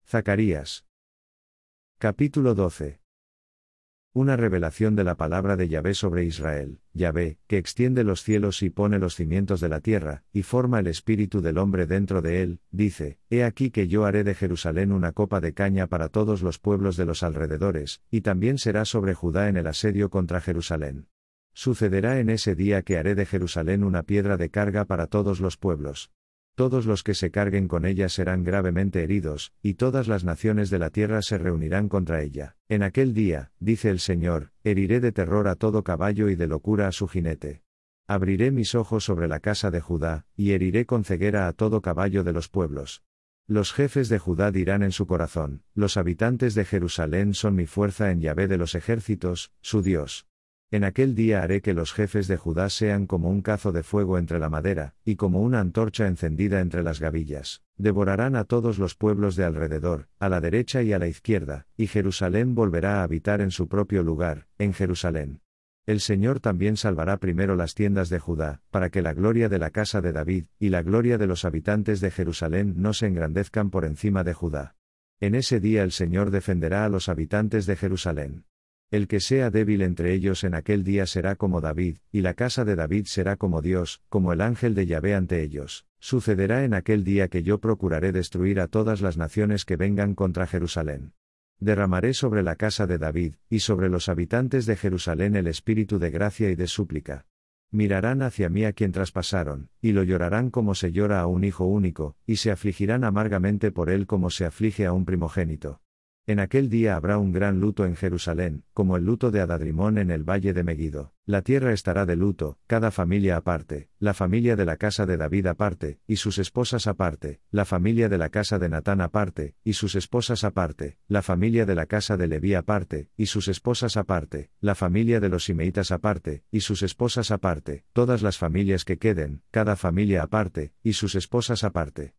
Zacarías. Capítulo 12. Una revelación de la palabra de Yahvé sobre Israel. Yahvé, que extiende los cielos y pone los cimientos de la tierra, y forma el espíritu del hombre dentro de él, dice: He aquí que yo haré de Jerusalén una copa de caña para todos los pueblos de los alrededores, y también será sobre Judá en el asedio contra Jerusalén. Sucederá en ese día que haré de Jerusalén una piedra de carga para todos los pueblos. Todos los que se carguen con ella serán gravemente heridos, y todas las naciones de la tierra se reunirán contra ella. En aquel día, dice el Señor, heriré de terror a todo caballo y de locura a su jinete. Abriré mis ojos sobre la casa de Judá, y heriré con ceguera a todo caballo de los pueblos. Los jefes de Judá dirán en su corazón: los habitantes de Jerusalén son mi fuerza en Yahvé de los ejércitos, su Dios. En aquel día haré que los jefes de Judá sean como un cazo de fuego entre la madera, y como una antorcha encendida entre las gavillas. Devorarán a todos los pueblos de alrededor, a la derecha y a la izquierda, y Jerusalén volverá a habitar en su propio lugar, en Jerusalén. El Señor también salvará primero las tiendas de Judá, para que la gloria de la casa de David, y la gloria de los habitantes de Jerusalén no se engrandezcan por encima de Judá. En ese día el Señor defenderá a los habitantes de Jerusalén. El que sea débil entre ellos en aquel día será como David, y la casa de David será como Dios, como el ángel de Yahvé ante ellos. Sucederá en aquel día que yo procuraré destruir a todas las naciones que vengan contra Jerusalén. Derramaré sobre la casa de David, y sobre los habitantes de Jerusalén el espíritu de gracia y de súplica. Mirarán hacia mí a quien traspasaron, y lo llorarán como se llora a un hijo único, y se afligirán amargamente por él como se aflige a un primogénito. En aquel día habrá un gran luto en Jerusalén, como el luto de Adadrimón en el valle de Megido. La tierra estará de luto, cada familia aparte, la familia de la casa de David aparte, y sus esposas aparte, la familia de la casa de Natán aparte, y sus esposas aparte, la familia de la casa de Leví aparte, y sus esposas aparte, la familia de los Simeitas aparte, y sus esposas aparte, todas las familias que queden, cada familia aparte, y sus esposas aparte.